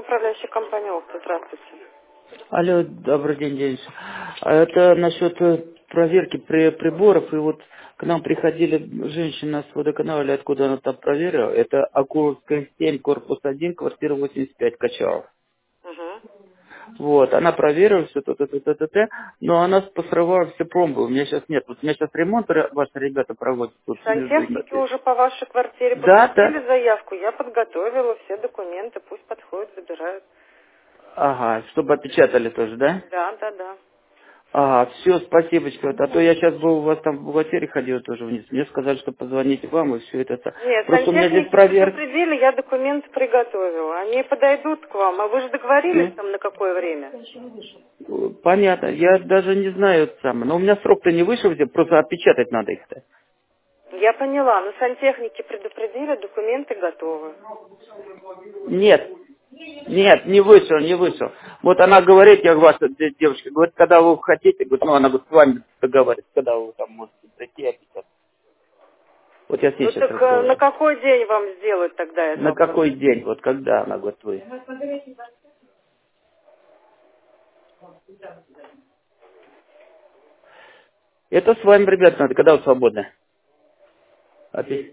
управляющая компания «Опта». Здравствуйте. Алло, добрый день, Денис. Это насчет проверки приборов. И вот к нам приходили женщина с водоканала, или откуда она там проверила. Это Акуловская 7, корпус 1, квартира 85, Качалов. Угу. Вот, она проверила все, но она посрывала все пломбы. У меня сейчас нет. Вот у меня сейчас ремонт ваши ребята проводят. Тут Сантехники уже по вашей квартире да, попросили заявку. Я подготовила все документы. Пусть подходят, забирают. ага, чтобы отпечатали тоже, да? Да, да, да. Ага, все, спасибочка. Вот, а то я сейчас был у вас там в бухгалтерии ходил тоже вниз. Мне сказали, что позвоните вам и все это. Нет, Просто у меня здесь сантехники проверка. предупредили, я документы приготовила. Они подойдут к вам. А вы же договорились Все. там на какое время? Понятно. Я даже не знаю это самое. Но у меня срок-то не вышел, где просто отпечатать надо их-то. Я поняла, но сантехники предупредили, документы готовы. Нет. Нет, не вышел, не вышел. Вот она говорит, я ваша девушка, говорит, когда вы хотите, говорит, ну она говорит, с вами договаривается, когда вы там можете зайти и отпечатать. Вот я с ней Ну сейчас так на разговариваю. какой день вам сделают тогда эту На оплату? какой день? Вот когда она говорит, вы? Это с вами, ребят, надо, когда вы свободны? Опять.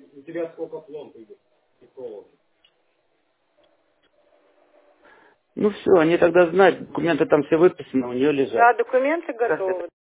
Ну все, они тогда знают, документы там все выписаны, у нее лежат. Да, документы Как это? готовы.